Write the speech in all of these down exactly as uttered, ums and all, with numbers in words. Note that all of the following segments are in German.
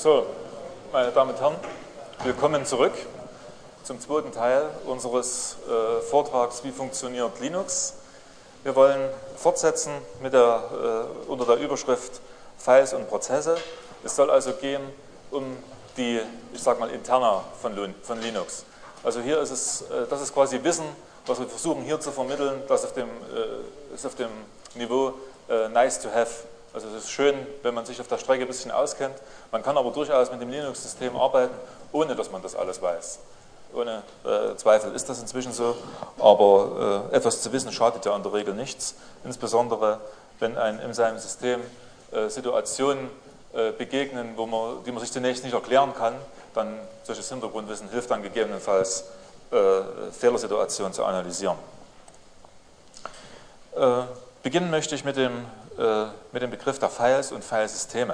So, meine Damen und Herren, willkommen zurück zum zweiten Teil unseres äh, Vortrags Wie funktioniert Linux? Wir wollen fortsetzen mit der, äh, unter der Überschrift Files und Prozesse. Es soll also gehen um die, ich sage mal, Interna von, von Linux. Also hier ist es, äh, das ist quasi Wissen, was wir versuchen hier zu vermitteln, das auf dem, äh, ist auf dem Niveau äh, nice to have. Also es ist schön, wenn man sich auf der Strecke ein bisschen auskennt. Man kann aber durchaus mit dem Linux-System arbeiten, ohne dass man das alles weiß. Ohne äh, Zweifel ist das inzwischen so, aber äh, etwas zu wissen schadet ja in der Regel nichts. Insbesondere, wenn einem in seinem System äh, Situationen äh, begegnen, wo man, die man sich zunächst nicht erklären kann, dann solches Hintergrundwissen hilft dann gegebenenfalls, äh, Fehlersituationen zu analysieren. Äh, beginnen möchte ich mit dem mit dem Begriff der Files und Filesysteme.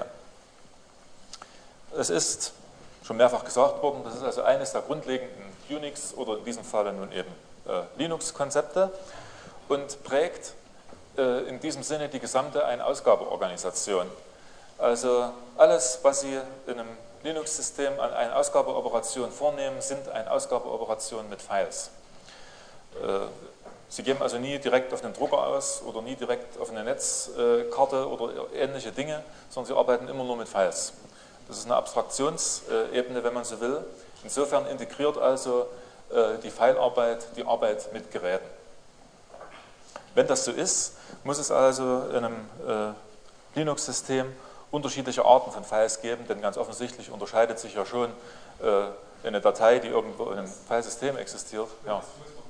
Es ist schon mehrfach gesagt worden, das ist also eines der grundlegenden Unix oder in diesem Falle nun eben äh, Linux-Konzepte und prägt äh, in diesem Sinne die gesamte Ein-Ausgabe-Organisation. Also alles, was Sie in einem Linux-System an Ein-Ausgabe-Operationen vornehmen, sind Ein-Ausgabe-Operationen mit Files. Äh, Sie geben also nie direkt auf einen Drucker aus oder nie direkt auf eine Netzkarte oder ähnliche Dinge, sondern Sie arbeiten immer nur mit Files. Das ist eine Abstraktionsebene, wenn man so will. Insofern integriert also die Filearbeit die Arbeit mit Geräten. Wenn das so ist, muss es also in einem Linux-System unterschiedliche Arten von Files geben, denn ganz offensichtlich unterscheidet sich ja schon eine Datei, die irgendwo in einem Filesystem existiert. Ja.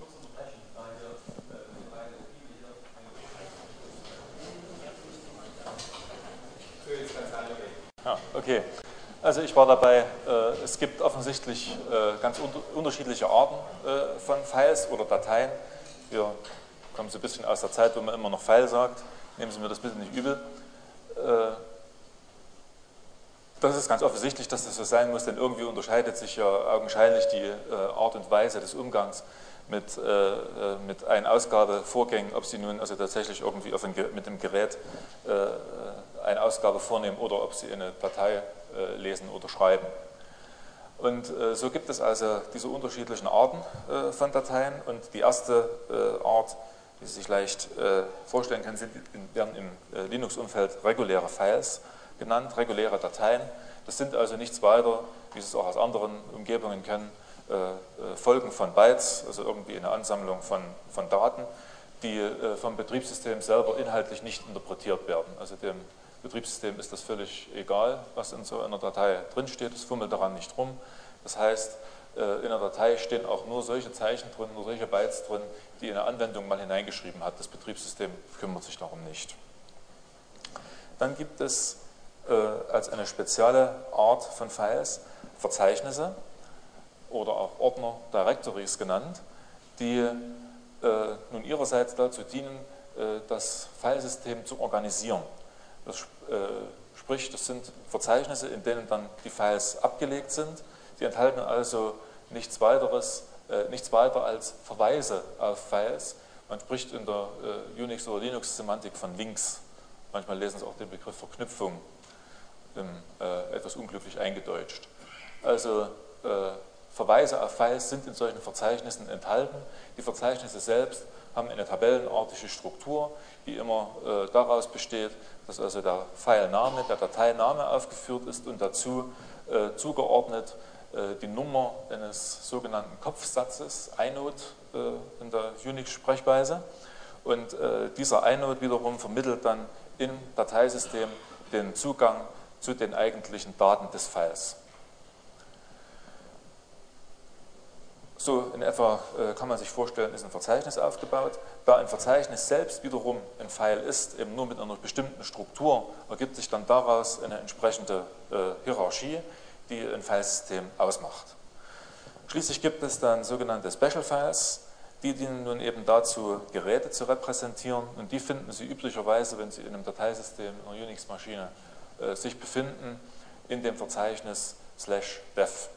Ja, okay. Also ich war dabei, äh, es gibt offensichtlich äh, ganz unter unterschiedliche Arten äh, von Files oder Dateien. Wir kommen so ein bisschen aus der Zeit, wo man immer noch File sagt. Nehmen Sie mir das bitte nicht übel. Äh, das ist ganz offensichtlich, dass das so sein muss, denn irgendwie unterscheidet sich ja augenscheinlich die äh, Art und Weise des Umgangs mit, äh, mit Ein-Ausgabe-Vorgängen, ob Sie nun also tatsächlich irgendwie auf ein, mit dem Gerät äh, eine Ausgabe vornehmen oder ob Sie eine Datei äh, lesen oder schreiben. Und äh, so gibt es also diese unterschiedlichen Arten äh, von Dateien und die erste äh, Art, die Sie sich leicht äh, vorstellen können, sind, werden im äh, Linux-Umfeld reguläre Files genannt, reguläre Dateien. Das sind also nichts weiter, wie Sie es auch aus anderen Umgebungen kennen, äh, Folgen von Bytes, also irgendwie eine Ansammlung von, von Daten, die äh, vom Betriebssystem selber inhaltlich nicht interpretiert werden. Also dem Betriebssystem ist das völlig egal, was in so einer Datei drinsteht, es fummelt daran nicht rum. Das heißt, in einer Datei stehen auch nur solche Zeichen drin, nur solche Bytes drin, die eine Anwendung mal hineingeschrieben hat. Das Betriebssystem kümmert sich darum nicht. Dann gibt es äh, als eine spezielle Art von Files Verzeichnisse oder auch Ordner, Directories genannt, die äh, nun ihrerseits dazu dienen, äh, das Filesystem zu organisieren. Das, äh, sprich, das sind Verzeichnisse, in denen dann die Files abgelegt sind. Die enthalten also nichts weiteres, äh, nichts weiter als Verweise auf Files. Man spricht in der äh, Unix- oder Linux-Semantik von Links. Manchmal lesen Sie auch den Begriff Verknüpfung, im, äh, etwas unglücklich eingedeutscht. Also äh, Verweise auf Files sind in solchen Verzeichnissen enthalten. Die Verzeichnisse selbst haben eine tabellenartige Struktur, die immer äh, daraus besteht, dass also der Filename, der Dateiname aufgeführt ist und dazu äh, zugeordnet äh, die Nummer eines sogenannten Kopfsatzes, Inode äh, in der Unix-Sprechweise. Und äh, dieser Inode wiederum vermittelt dann im Dateisystem den Zugang zu den eigentlichen Daten des Files. So in etwa äh, kann man sich vorstellen, ist ein Verzeichnis aufgebaut. Da ein Verzeichnis selbst wiederum ein File ist, eben nur mit einer bestimmten Struktur, ergibt sich dann daraus eine entsprechende äh, Hierarchie, die ein Filesystem ausmacht. Schließlich gibt es dann sogenannte Special Files, die dienen nun eben dazu, Geräte zu repräsentieren, und die finden Sie üblicherweise, wenn Sie in einem Dateisystem, in einer Unix-Maschine äh, sich befinden, in dem Verzeichnis slash dev.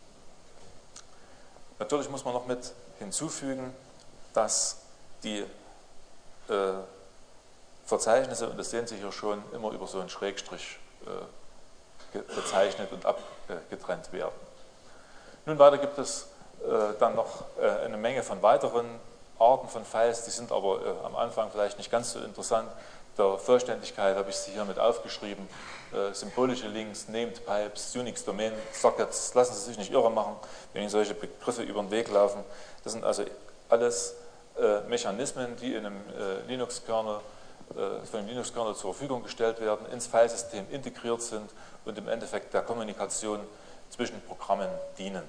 Natürlich muss man noch mit hinzufügen, dass die äh, Verzeichnisse, und das sehen Sie hier schon, immer über so einen Schrägstrich äh, bezeichnet und abgetrennt werden. Nun weiter gibt es äh, dann noch äh, eine Menge von weiteren Arten von Files, die sind aber äh, am Anfang vielleicht nicht ganz so interessant. Der Vollständigkeit habe ich sie hier mit aufgeschrieben. Äh, symbolische Links, Named Pipes, Unix Domain Sockets, lassen Sie sich nicht irre machen, wenn Ihnen solche Begriffe über den Weg laufen. Das sind also alles äh, Mechanismen, die in einem äh, Linux-Kernel, äh, von dem Linux-Kernel zur Verfügung gestellt werden, ins Filesystem integriert sind und im Endeffekt der Kommunikation zwischen Programmen dienen.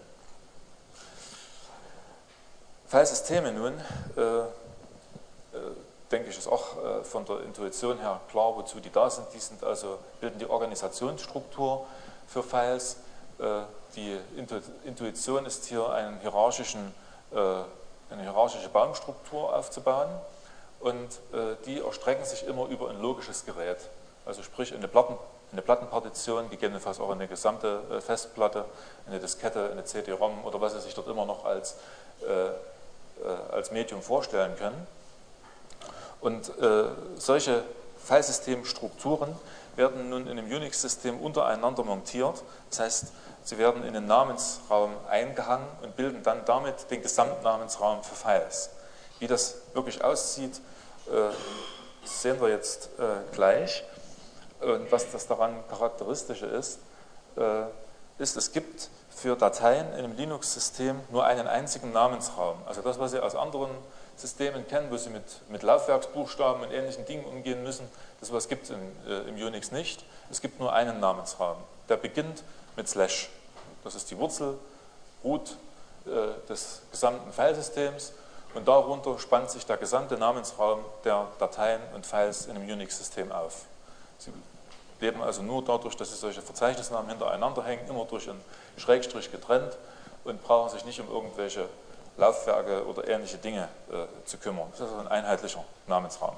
Filesysteme nun, äh, äh, denke ich, ist auch äh, von der Intuition her klar, wozu die da sind. Die sind also, bilden die Organisationsstruktur für Files. Äh, die Intu Intuition ist hier einen hierarchischen, äh, eine hierarchische Baumstruktur aufzubauen und äh, die erstrecken sich immer über ein logisches Gerät. Also sprich eine, Platten, eine Plattenpartition, gegebenenfalls auch eine gesamte äh, Festplatte, eine Diskette, eine C D-ROM oder was Sie sich dort immer noch als äh, als Medium vorstellen können. Und äh, solche Filesystemstrukturen werden nun in einem Unix-System untereinander montiert. Das heißt, sie werden in den Namensraum eingehangen und bilden dann damit den Gesamtnamensraum für Files. Wie das wirklich aussieht, äh, sehen wir jetzt äh, gleich. Und was das daran Charakteristische ist, äh, ist, es gibt für Dateien in einem Linux-System nur einen einzigen Namensraum. Also das, was Sie aus anderen Systemen kennen, wo Sie mit, mit Laufwerksbuchstaben und ähnlichen Dingen umgehen müssen, das was gibt es äh, im Unix nicht. Es gibt nur einen Namensraum. Der beginnt mit Slash. Das ist die Wurzel, Root äh, des gesamten Filesystems und darunter spannt sich der gesamte Namensraum der Dateien und Files in einem Unix-System auf. Sie leben also nur dadurch, dass sie solche Verzeichnisnamen hintereinander hängen, immer durch einen Schrägstrich getrennt und brauchen sich nicht um irgendwelche Laufwerke oder ähnliche Dinge äh, zu kümmern. Das ist also ein einheitlicher Namensraum.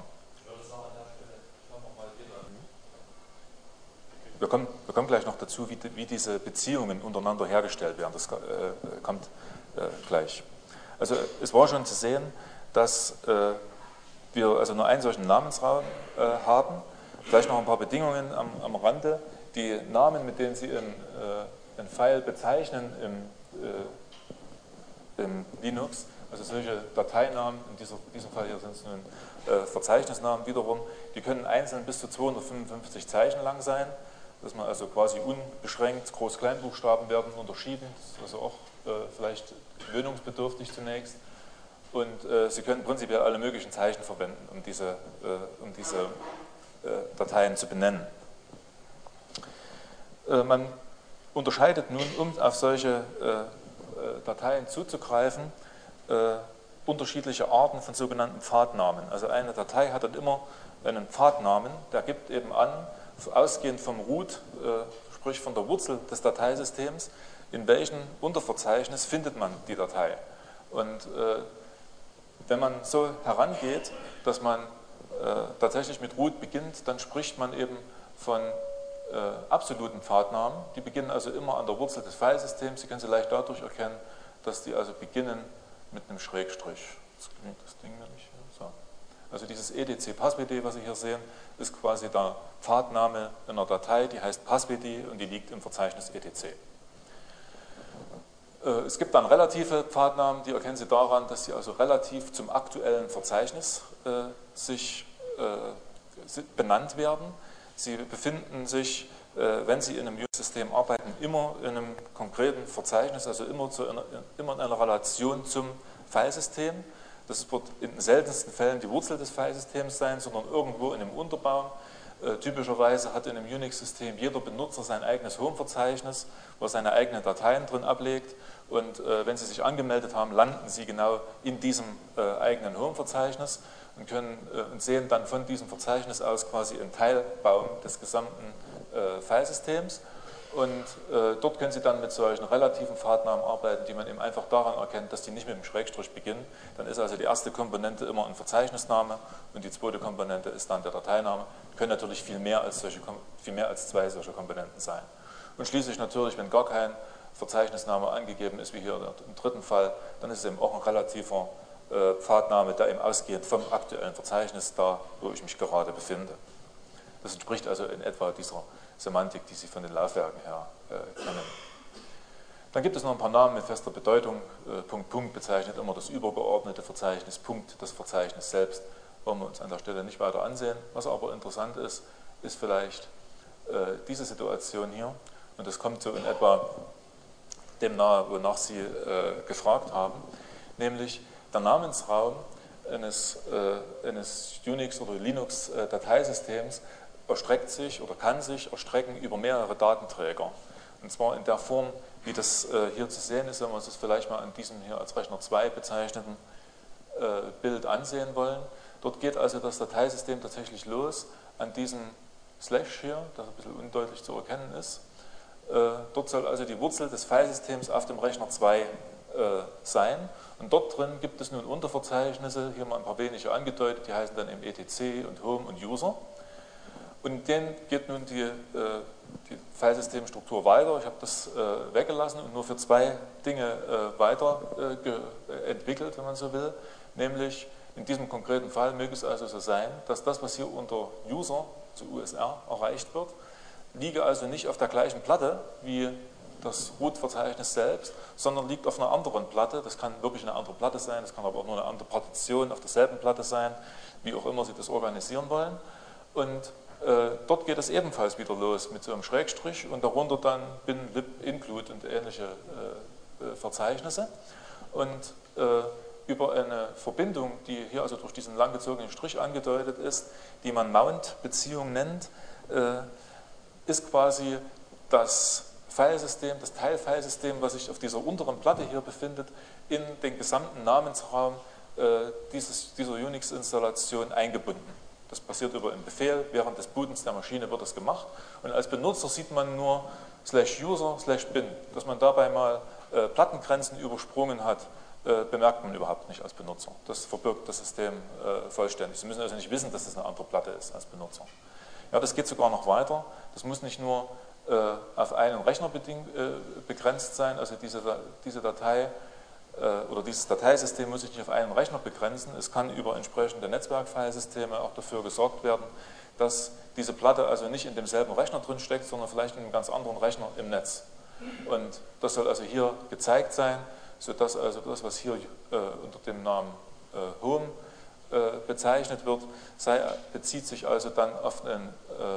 Wir kommen, wir kommen gleich noch dazu, wie, wie diese Beziehungen untereinander hergestellt werden. Das äh, kommt äh, gleich. Also es war schon zu sehen, dass äh, wir also nur einen solchen Namensraum äh, haben. Vielleicht noch ein paar Bedingungen am, am Rande. Die Namen, mit denen Sie in, äh, ein File bezeichnen im, äh, im Linux, also solche Dateinamen, in dieser, diesem Fall hier sind es nun äh, Verzeichnisnamen wiederum, die können einzeln bis zu zweihundertfünfundfünfzig Zeichen lang sein, dass man also quasi unbeschränkt, Groß-Kleinbuchstaben werden unterschieden, das ist also auch äh, vielleicht gewöhnungsbedürftig zunächst. Und äh, Sie können prinzipiell alle möglichen Zeichen verwenden, um diese, äh, um diese Dateien zu benennen. Man unterscheidet nun, um auf solche Dateien zuzugreifen, unterschiedliche Arten von sogenannten Pfadnamen. Also eine Datei hat dann immer einen Pfadnamen, der gibt eben an, ausgehend vom Root, sprich von der Wurzel des Dateisystems, in welchem Unterverzeichnis findet man die Datei. Und wenn man so herangeht, dass man Äh, tatsächlich mit Root beginnt, dann spricht man eben von äh, absoluten Pfadnamen. Die beginnen also immer an der Wurzel des Filesystems. Sie können sie leicht dadurch erkennen, dass die also beginnen mit einem Schrägstrich. Das klingt das Ding mir nicht. So. Also dieses edc-passwd, was Sie hier sehen, ist quasi der Pfadname einer Datei, die heißt passwd und die liegt im Verzeichnis etc. Äh, es gibt dann relative Pfadnamen, die erkennen Sie daran, dass sie also relativ zum aktuellen Verzeichnis äh, sich äh, benannt werden. Sie befinden sich, äh, wenn Sie in einem Unix-System arbeiten, immer in einem konkreten Verzeichnis, also immer, zu einer, immer in einer Relation zum Filesystem. Das wird in den seltensten Fällen die Wurzel des Filesystems sein, sondern irgendwo in einem Unterbaum. Äh, typischerweise hat in einem Unix-System jeder Benutzer sein eigenes Home-Verzeichnis, wo er seine eigenen Dateien drin ablegt. Und äh, wenn Sie sich angemeldet haben, landen Sie genau in diesem äh, eigenen Home-Verzeichnis und können äh, und sehen dann von diesem Verzeichnis aus quasi einen Teilbaum des gesamten äh, Filesystems. Und äh, dort können Sie dann mit solchen relativen Pfadnamen arbeiten, die man eben einfach daran erkennt, dass die nicht mit dem Schrägstrich beginnen. Dann ist also die erste Komponente immer ein Verzeichnisname und die zweite Komponente ist dann der Dateiname. Können natürlich viel mehr als, solche, viel mehr als zwei solcher Komponenten sein. Und schließlich natürlich, wenn gar kein Verzeichnisname angegeben ist, wie hier im dritten Fall, dann ist es eben auch ein relativer äh, Pfadname, der eben ausgehend vom aktuellen Verzeichnis da, wo ich mich gerade befinde. Das entspricht also in etwa dieser Semantik, die Sie von den Laufwerken her äh, kennen. Dann gibt es noch ein paar Namen mit fester Bedeutung. Äh, Punkt, Punkt bezeichnet immer das übergeordnete Verzeichnis, Punkt das Verzeichnis selbst. Wollen wir uns an der Stelle nicht weiter ansehen. Was aber interessant ist, ist vielleicht äh, diese Situation hier. Und das kommt so in etwa dem nahe, wonach Sie äh, gefragt haben, nämlich der Namensraum eines, äh, eines Unix- oder Linux-Dateisystems erstreckt sich oder kann sich erstrecken über mehrere Datenträger. Und zwar in der Form, wie das äh, hier zu sehen ist, wenn wir uns das vielleicht mal an diesem hier als Rechner zwei bezeichneten äh, Bild ansehen wollen. Dort geht also das Dateisystem tatsächlich los an diesem Slash hier, das ein bisschen undeutlich zu erkennen ist. Äh, dort soll also die Wurzel des Filesystems auf dem Rechner zwei äh, sein. Und dort drin gibt es nun Unterverzeichnisse, hier mal ein paar wenige angedeutet, die heißen dann eben E T C und Home und User. Und in denen geht nun die, äh, die Filesystemstruktur weiter. Ich habe das äh, weggelassen und nur für zwei Dinge äh, weiterentwickelt, äh, wenn man so will. Nämlich in diesem konkreten Fall möge es also so sein, dass das, was hier unter User, also U S R, erreicht wird, liege also nicht auf der gleichen Platte wie das Root-Verzeichnis selbst, sondern liegt auf einer anderen Platte. Das kann wirklich eine andere Platte sein, das kann aber auch nur eine andere Partition auf derselben Platte sein, wie auch immer Sie das organisieren wollen. Und äh, dort geht es ebenfalls wieder los mit so einem Schrägstrich und darunter dann bin, lib, include und ähnliche äh, Verzeichnisse. Und äh, über eine Verbindung, die hier also durch diesen langgezogenen Strich angedeutet ist, die man Mount-Beziehung nennt, äh, ist quasi das Filesystem, das Teilfilesystem, was sich auf dieser unteren Platte hier befindet, in den gesamten Namensraum äh, dieses, dieser Unix-Installation eingebunden. Das passiert über einen Befehl, während des Bootens der Maschine wird das gemacht und als Benutzer sieht man nur slash user slash bin. Dass man dabei mal äh, Plattengrenzen übersprungen hat, äh, bemerkt man überhaupt nicht als Benutzer. Das verbirgt das System äh, vollständig. Sie müssen also nicht wissen, dass das eine andere Platte ist als Benutzer. Ja, das geht sogar noch weiter. Das muss nicht nur äh, auf einen Rechner bedingt, äh, begrenzt sein, also diese, diese Datei äh, oder dieses Dateisystem muss sich nicht auf einen Rechner begrenzen. Es kann über entsprechende Netzwerkfilesysteme auch dafür gesorgt werden, dass diese Platte also nicht in demselben Rechner drin steckt, sondern vielleicht in einem ganz anderen Rechner im Netz. Und das soll also hier gezeigt sein, sodass also das, was hier äh, unter dem Namen äh, Home äh, bezeichnet wird, sei, bezieht sich also dann auf ein,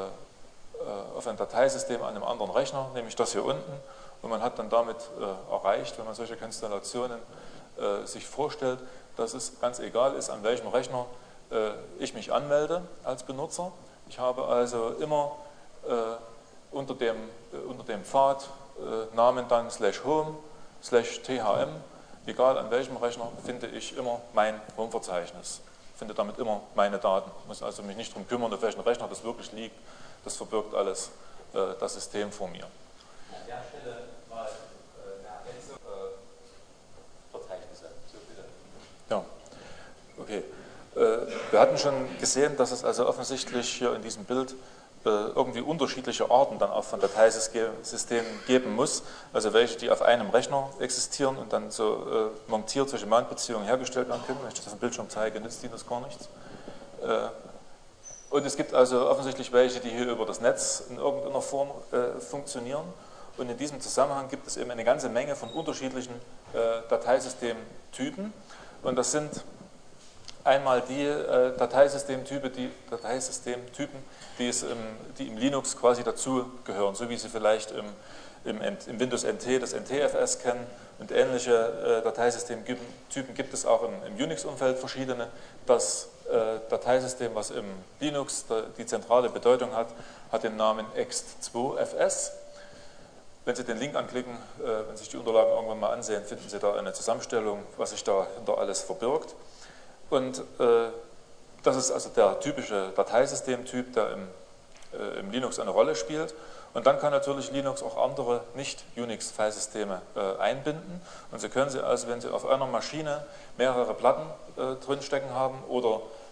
äh, auf ein Dateisystem an einem anderen Rechner, nämlich das hier unten. Und man hat dann damit äh, erreicht, wenn man solche Konstellationen äh, sich vorstellt, dass es ganz egal ist, an welchem Rechner äh, ich mich anmelde als Benutzer. Ich habe also immer äh, unter, dem, äh, unter dem Pfad äh, Namen dann slash home slash thm, egal an welchem Rechner, finde ich immer mein Home-Verzeichnis. Finde damit immer meine Daten. Ich muss also mich nicht darum kümmern, auf welchem Rechner das wirklich liegt. Das verbirgt alles äh, das System vor mir. An der Stelle mal äh, eine Ergänzung. Äh, Verzeichnisse. So bitte. Ja, okay. Äh, wir hatten schon gesehen, dass es also offensichtlich hier in diesem Bild irgendwie unterschiedliche Arten dann auch von Dateisystemen geben muss, also welche, die auf einem Rechner existieren und dann so äh, montiert solche Mount-Beziehungen hergestellt werden können. Wenn ich das auf dem Bildschirm zeige, nützt Ihnen das gar nichts. Äh, und es gibt also offensichtlich welche, die hier über das Netz in irgendeiner Form äh, funktionieren. Und in diesem Zusammenhang gibt es eben eine ganze Menge von unterschiedlichen äh, Dateisystemtypen. Und das sind einmal die äh, Dateisystemtypen, die, Dateisystemtypen die, es im, die im Linux quasi dazugehören, so wie Sie vielleicht im, im, im Windows N T das N T F S kennen und ähnliche äh, Dateisystemtypen gibt es auch im, im Unix-Umfeld verschiedene. Das äh, Dateisystem, was im Linux die zentrale Bedeutung hat, hat den Namen ext zwei F S. Wenn Sie den Link anklicken, äh, wenn Sie sich die Unterlagen irgendwann mal ansehen, finden Sie da eine Zusammenstellung, was sich dahinter alles verbirgt. Und äh, das ist also der typische Dateisystemtyp, der im, äh, im Linux eine Rolle spielt. Und dann kann natürlich Linux auch andere Nicht-Unix-Filesysteme äh, einbinden. Und Sie können sie also, wenn Sie auf einer Maschine mehrere Platten äh, drinstecken haben oder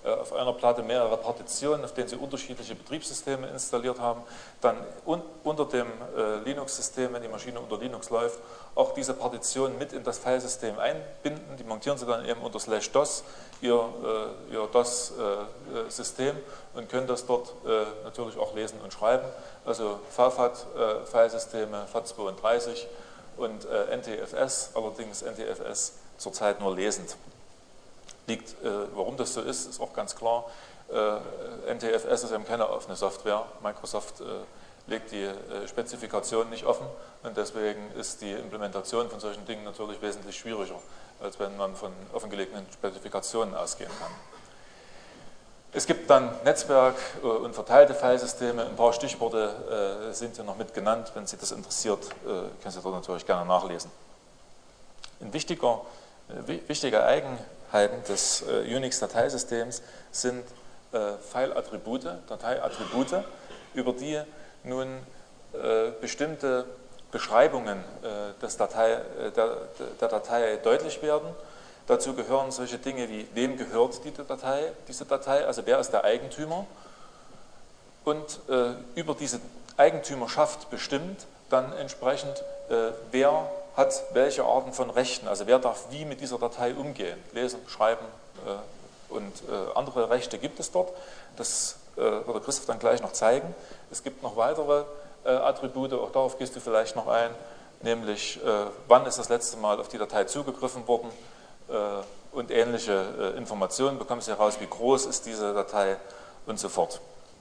auf einer Platte mehrere Partitionen, auf denen Sie unterschiedliche Betriebssysteme installiert haben, dann un unter dem äh, Linux-System, wenn die Maschine unter Linux läuft, auch diese Partitionen mit in das Filesystem einbinden. Die montieren Sie dann eben unter slash DOS, Ihr, äh, Ihr DOS-System, äh, und können das dort äh, natürlich auch lesen und schreiben. Also V FAT-Filesysteme, äh, FAT zweiunddreißig und äh, N T F S, allerdings N T F S zurzeit nur lesend. Liegt, äh, warum das so ist, ist auch ganz klar. Äh, N T F S ist eben keine offene Software. Microsoft äh, legt die äh, Spezifikation nicht offen und deswegen ist die Implementation von solchen Dingen natürlich wesentlich schwieriger, als wenn man von offengelegten Spezifikationen ausgehen kann. Es gibt dann Netzwerk- und verteilte Filesysteme. Ein paar Stichworte äh, sind hier noch mit genannt. Wenn Sie das interessiert, äh, können Sie dort natürlich gerne nachlesen. Ein wichtiger, äh, wichtige Eigenheiten des äh, Unix-Dateisystems sind äh, File-Attribute, Dateiattribute, über die nun äh, bestimmte Beschreibungen äh, des Datei, äh, der, der Datei deutlich werden. Dazu gehören solche Dinge wie, wem gehört die Datei, diese Datei, also wer ist der Eigentümer, und äh, über diese Eigentümerschaft bestimmt dann entsprechend, äh, wer hat welche Arten von Rechten, also wer darf wie mit dieser Datei umgehen, lesen, schreiben äh, und äh, andere Rechte gibt es dort. Das äh, wird der Christoph dann gleich noch zeigen. Es gibt noch weitere äh, Attribute, auch darauf gehst du vielleicht noch ein, nämlich äh, wann ist das letzte Mal auf die Datei zugegriffen worden, und ähnliche Informationen bekommen Sie heraus, wie groß ist diese Datei und so fort.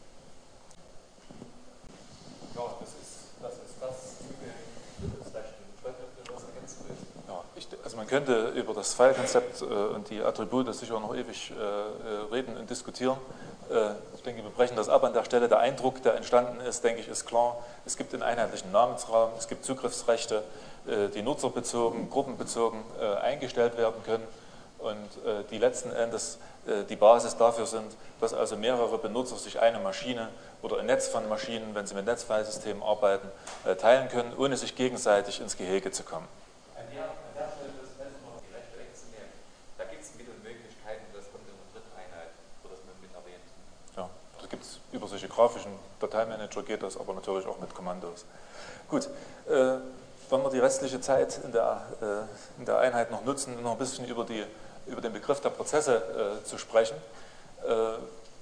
Ja, das ist das. Ist das. Ja, ich, also man könnte über das File-Konzept und die Attribute sicher noch ewig reden und diskutieren. Ich denke, wir brechen das ab an der Stelle. Der Eindruck, der entstanden ist, denke ich, ist klar. Es gibt einen einheitlichen Namensraum, es gibt Zugriffsrechte, die nutzerbezogen, gruppenbezogen äh, eingestellt werden können und äh, die letzten Endes äh, die Basis dafür sind, dass also mehrere Benutzer sich eine Maschine oder ein Netz von Maschinen, wenn sie mit Netzfilsystemen arbeiten, äh, teilen können, ohne sich gegenseitig ins Gehege zu kommen. An der, an der Stelle das fällt noch die Rechte wegzunehmen. Da gibt es wieder Möglichkeiten, das kommt in der dritten Einheit, wo das man mit erwähnt. Ja, da gibt es über solche grafischen Dateimanager geht das, aber natürlich auch mit Kommandos. Gut. Äh, Wollen wir die restliche Zeit in der, äh, in der Einheit noch nutzen, um noch ein bisschen über, die, über den Begriff der Prozesse äh, zu sprechen. Äh, äh,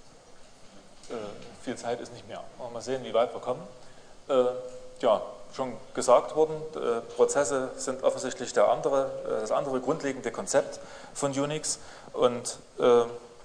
viel Zeit ist nicht mehr. Mal sehen, wie weit wir kommen. Äh, ja, schon gesagt worden, äh, Prozesse sind offensichtlich der andere, äh, das andere grundlegende Konzept von Unix und äh, äh,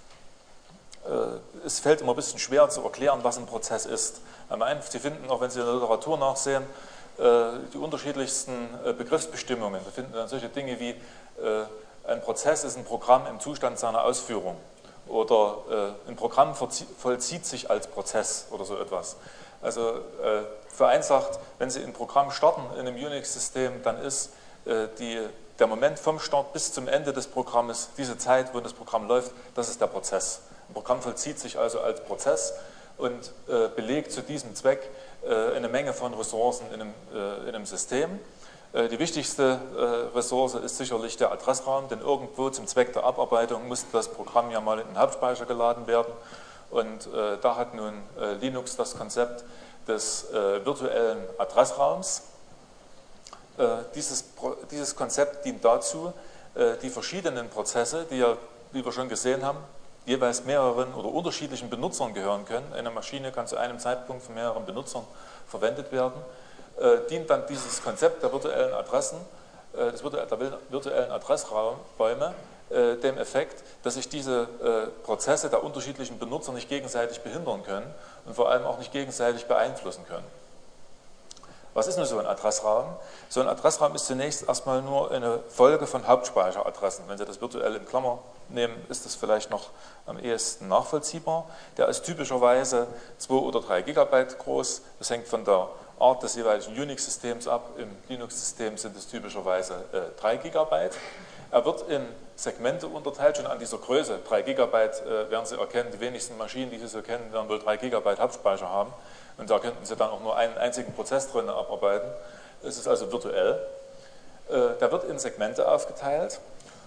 es fällt immer ein bisschen schwer zu erklären, was ein Prozess ist. Am einen, Sie finden, auch wenn Sie in der Literatur nachsehen, die unterschiedlichsten Begriffsbestimmungen. Wir finden dann solche Dinge wie ein Prozess ist ein Programm im Zustand seiner Ausführung oder ein Programm vollzieht sich als Prozess oder so etwas. Also vereinfacht, wenn Sie ein Programm starten in einem Unix-System, dann ist die, der Moment vom Start bis zum Ende des Programmes, diese Zeit, wo das Programm läuft, das ist der Prozess. Ein Programm vollzieht sich also als Prozess und äh, belegt zu diesem Zweck äh, eine Menge von Ressourcen in einem, äh, in einem System. Äh, die wichtigste äh, Ressource ist sicherlich der Adressraum, denn irgendwo zum Zweck der Abarbeitung muss das Programm ja mal in den Hauptspeicher geladen werden. Und äh, da hat nun äh, Linux das Konzept des äh, virtuellen Adressraums. Äh, dieses, dieses Konzept dient dazu, äh, die verschiedenen Prozesse, die ja, wie wir schon gesehen haben, jeweils mehreren oder unterschiedlichen Benutzern gehören können. Eine Maschine kann zu einem Zeitpunkt von mehreren Benutzern verwendet werden. Äh, dient dann dieses Konzept der virtuellen Adressen, äh, des virtu der virtuellen Adressräume, äh, dem Effekt, dass sich diese äh, Prozesse der unterschiedlichen Benutzer nicht gegenseitig behindern können und vor allem auch nicht gegenseitig beeinflussen können. Was ist nun so ein Adressraum? So ein Adressraum ist zunächst erstmal nur eine Folge von Hauptspeicheradressen. Wenn Sie das virtuell in Klammer nehmen, ist das vielleicht noch am ehesten nachvollziehbar. Der ist typischerweise zwei oder drei Gigabyte groß. Das hängt von der Art des jeweiligen Unix-Systems ab. Im Linux-System sind es typischerweise äh, drei Gigabyte. Er wird in Segmente unterteilt, schon an dieser Größe. drei Gigabyte äh, werden Sie erkennen, die wenigsten Maschinen, die Sie so kennen, werden wohl drei Gigabyte Hauptspeicher haben. Und da könnten Sie dann auch nur einen einzigen Prozess drin abarbeiten. Es ist also virtuell. Äh, der wird in Segmente aufgeteilt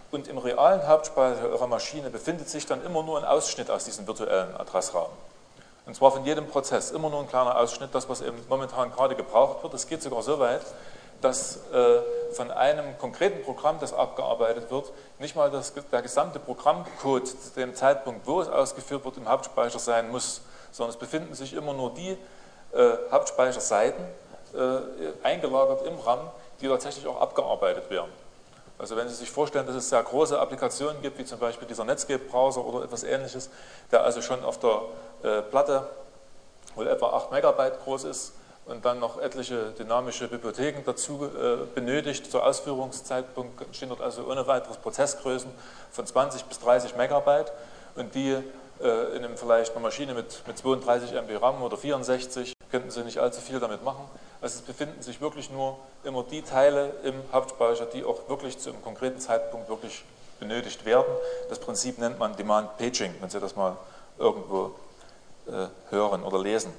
Und im realen Hauptspeicher Ihrer Maschine befindet sich dann immer nur ein Ausschnitt aus diesem virtuellen Adressraum. Und zwar von jedem Prozess, immer nur ein kleiner Ausschnitt, das, was eben momentan gerade gebraucht wird. Es geht sogar so weit, dass äh, von einem konkreten Programm, das abgearbeitet wird, nicht mal das, der gesamte Programmcode zu dem Zeitpunkt, wo es ausgeführt wird, im Hauptspeicher sein muss, sondern es befinden sich immer nur die äh, Hauptspeicherseiten äh, eingelagert im RAM, die tatsächlich auch abgearbeitet werden. Also wenn Sie sich vorstellen, dass es sehr große Applikationen gibt, wie zum Beispiel dieser Netscape-Browser oder etwas Ähnliches, der also schon auf der äh, Platte wohl etwa acht Megabyte groß ist und dann noch etliche dynamische Bibliotheken dazu äh, benötigt, zur Ausführungszeitpunkt entstehen dort also ohne weiteres Prozessgrößen von zwanzig bis dreißig Megabyte und die äh, in einem vielleicht einer Maschine mit, mit zweiunddreißig M B RAM oder vierundsechzig könnten Sie nicht allzu viel damit machen. Also es befinden sich wirklich nur immer die Teile im Hauptspeicher, die auch wirklich zu einem konkreten Zeitpunkt wirklich benötigt werden. Das Prinzip nennt man Demand Paging, wenn Sie das mal irgendwo äh, hören oder lesen.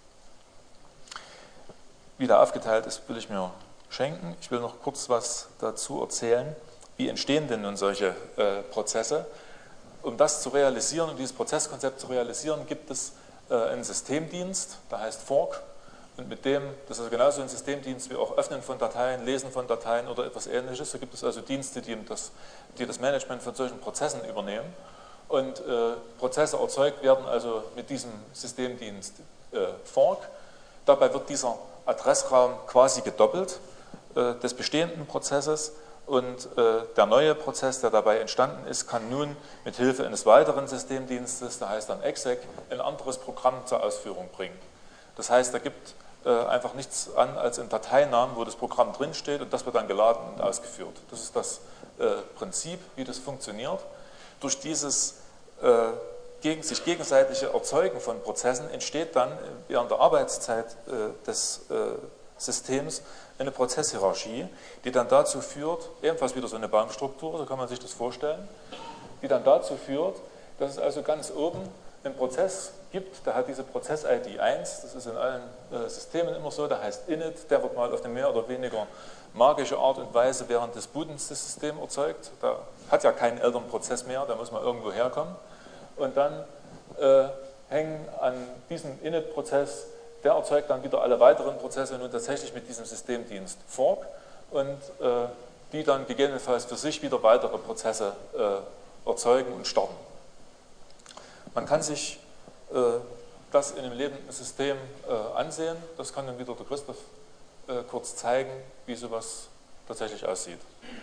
Wie der aufgeteilt ist, will ich mir schenken. Ich will noch kurz was dazu erzählen. Wie entstehen denn nun solche äh, Prozesse? Um das zu realisieren, um dieses Prozesskonzept zu realisieren, gibt es äh, einen Systemdienst, der heißt Fork. Und mit dem, das ist also genauso ein Systemdienst wie auch Öffnen von Dateien, Lesen von Dateien oder etwas Ähnliches. Da gibt es also Dienste, die das, die das Management von solchen Prozessen übernehmen. Und äh, Prozesse erzeugt werden also mit diesem Systemdienst äh, Fork. Dabei wird dieser Adressraum quasi gedoppelt äh, des bestehenden Prozesses. Und äh, der neue Prozess, der dabei entstanden ist, kann nun mit Hilfe eines weiteren Systemdienstes, der heißt dann exec, ein anderes Programm zur Ausführung bringen. Das heißt, da gibt äh, einfach nichts an als ein Dateinamen, wo das Programm drinsteht und das wird dann geladen und ausgeführt. Das ist das äh, Prinzip, wie das funktioniert. Durch dieses äh, gegen, sich gegenseitige Erzeugen von Prozessen entsteht dann während der Arbeitszeit äh, des äh, Systems eine Prozesshierarchie, die dann dazu führt, ebenfalls wieder so eine Baumstruktur, so kann man sich das vorstellen, die dann dazu führt, dass es also ganz oben einen Prozess gibt, der hat diese Prozess-I D eins, das ist in allen äh, Systemen immer so, der heißt init, der wird mal auf eine mehr oder weniger magische Art und Weise während des Bootens des Systems erzeugt. Da hat ja keinen Elternprozess mehr, da muss man irgendwo herkommen. Und dann äh, hängen an diesem init-Prozess, der erzeugt dann wieder alle weiteren Prozesse nun tatsächlich mit diesem Systemdienst Fork und äh, die dann gegebenenfalls für sich wieder weitere Prozesse äh, erzeugen und starten. Man kann sich äh, das in einem lebenden System äh, ansehen. Das kann dann wieder der Christoph äh, kurz zeigen, wie sowas tatsächlich aussieht.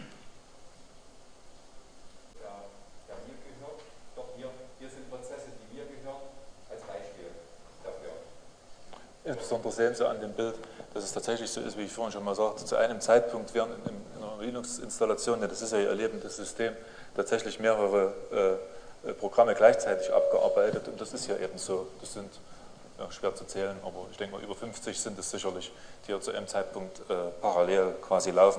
Ja, ja, mir gehört, doch hier, hier sind Prozesse, die mir gehören, als Beispiel dafür. Insbesondere sehen Sie an dem Bild, dass es tatsächlich so ist, wie ich vorhin schon mal sagte, zu einem Zeitpunkt werden in einer Linux-Installation, das ist ja Ihr lebendes System, tatsächlich mehrere äh, Programme gleichzeitig abgearbeitet und das ist ja eben so. Das sind ja, schwer zu zählen, aber ich denke mal über fünfzig sind es sicherlich, die ja zu einem Zeitpunkt äh, parallel quasi laufen.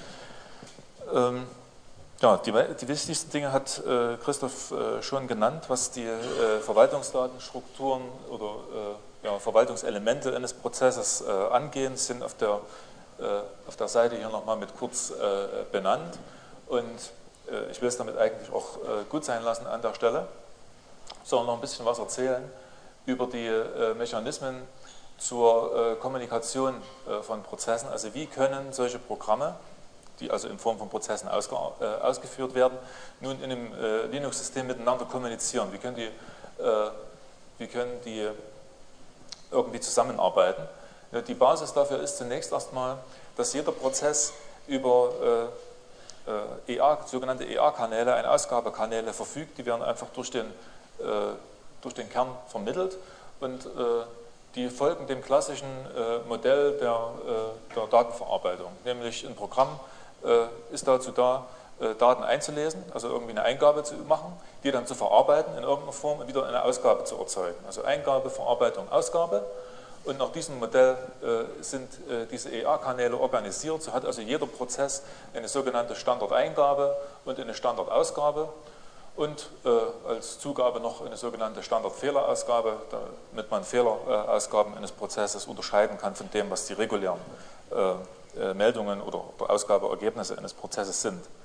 Ähm, ja, die, die wichtigsten Dinge hat äh, Christoph äh, schon genannt, was die äh, Verwaltungsdatenstrukturen oder äh, ja, Verwaltungselemente eines Prozesses äh, angehen, sind auf der, äh, auf der Seite hier nochmal mit kurz äh, benannt und ich will es damit eigentlich auch gut sein lassen an der Stelle, sondern noch ein bisschen was erzählen über die Mechanismen zur Kommunikation von Prozessen. Also wie können solche Programme, die also in Form von Prozessen ausge, ausgeführt werden, nun in einem Linux-System miteinander kommunizieren? Wie können die, wie können die irgendwie zusammenarbeiten? Die Basis dafür ist zunächst erstmal, dass jeder Prozess über E A, sogenannte E A-Kanäle, eine Ausgabekanäle verfügt, die werden einfach durch den, äh, durch den Kern vermittelt und äh, die folgen dem klassischen äh, Modell der, äh, der Datenverarbeitung, nämlich ein Programm äh, ist dazu da, äh, Daten einzulesen, also irgendwie eine Eingabe zu machen, die dann zu verarbeiten in irgendeiner Form und wieder eine Ausgabe zu erzeugen. Also Eingabe, Verarbeitung, Ausgabe. Und nach diesem Modell äh, sind äh, diese E A-Kanäle organisiert. So hat also jeder Prozess eine sogenannte Standardeingabe und eine Standardausgabe und äh, als Zugabe noch eine sogenannte Standardfehlerausgabe, damit man Fehlerausgaben eines Prozesses unterscheiden kann von dem, was die regulären äh, äh, Meldungen oder, oder Ausgabeergebnisse eines Prozesses sind.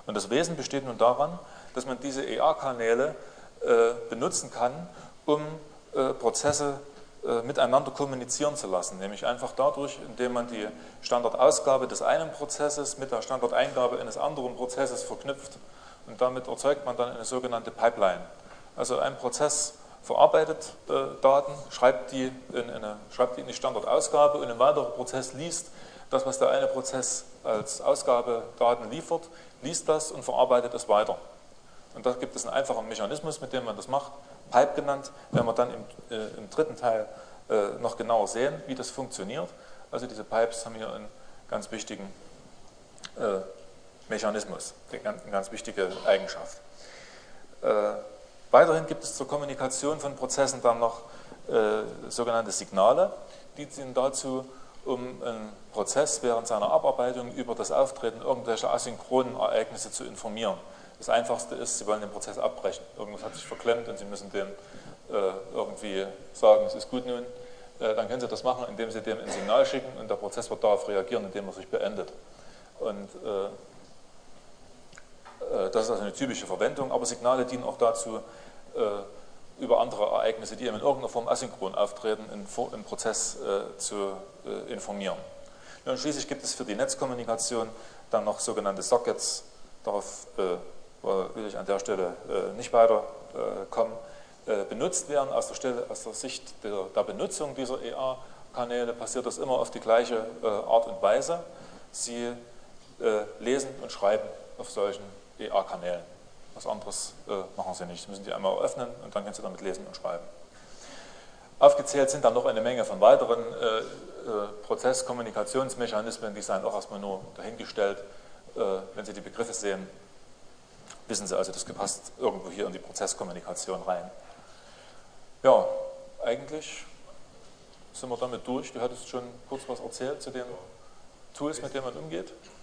Und das Wesen besteht nun daran, dass man diese E A-Kanäle äh, benutzen kann, um äh, Prozesse äh, miteinander kommunizieren zu lassen. Nämlich einfach dadurch, indem man die Standardausgabe des einen Prozesses mit der Standardeingabe eines anderen Prozesses verknüpft. Und damit erzeugt man dann eine sogenannte Pipeline. Also ein Prozess verarbeitet äh, Daten, schreibt die, in eine, schreibt die in die Standardausgabe und ein weiterer Prozess liest das, was der eine Prozess als Ausgabedaten liefert, liest das und verarbeitet es weiter. Und da gibt es einen einfachen Mechanismus, mit dem man das macht, Pipe genannt, werden wir dann im, äh, im dritten Teil äh, noch genauer sehen, wie das funktioniert. Also diese Pipes haben hier einen ganz wichtigen äh, Mechanismus, eine ganz, eine ganz wichtige Eigenschaft. Äh, weiterhin gibt es zur Kommunikation von Prozessen dann noch äh, sogenannte Signale, die dienen dazu, um einen Prozess während seiner Abarbeitung über das Auftreten irgendwelcher asynchronen Ereignisse zu informieren. Das Einfachste ist, Sie wollen den Prozess abbrechen. Irgendwas hat sich verklemmt und Sie müssen dem äh, irgendwie sagen, es ist gut nun. Äh, dann können Sie das machen, indem Sie dem ein Signal schicken und der Prozess wird darauf reagieren, indem er sich beendet. Und äh, äh, das ist also eine typische Verwendung, aber Signale dienen auch dazu, äh, über andere Ereignisse, die eben in irgendeiner Form asynchron auftreten, einen Prozess äh, zu äh, informieren. Und schließlich gibt es für die Netzkommunikation dann noch sogenannte Sockets. Darauf äh, will ich an der Stelle äh, nicht weiter äh, kommen. Äh, benutzt werden aus der, Stelle, aus der Sicht der, der Benutzung dieser E A-Kanäle passiert das immer auf die gleiche äh, Art und Weise. Sie äh, lesen und schreiben auf solchen E A-Kanälen. Was anderes äh, machen Sie nicht. Sie müssen die einmal öffnen und dann können Sie damit lesen und schreiben. Aufgezählt sind dann noch eine Menge von weiteren äh, äh, Prozesskommunikationsmechanismen, die seien auch erstmal nur dahingestellt. Äh, wenn Sie die Begriffe sehen, wissen Sie also, das passt irgendwo hier in die Prozesskommunikation rein. Ja, eigentlich sind wir damit durch. Du hattest schon kurz was erzählt zu den Tools, mit denen man umgeht.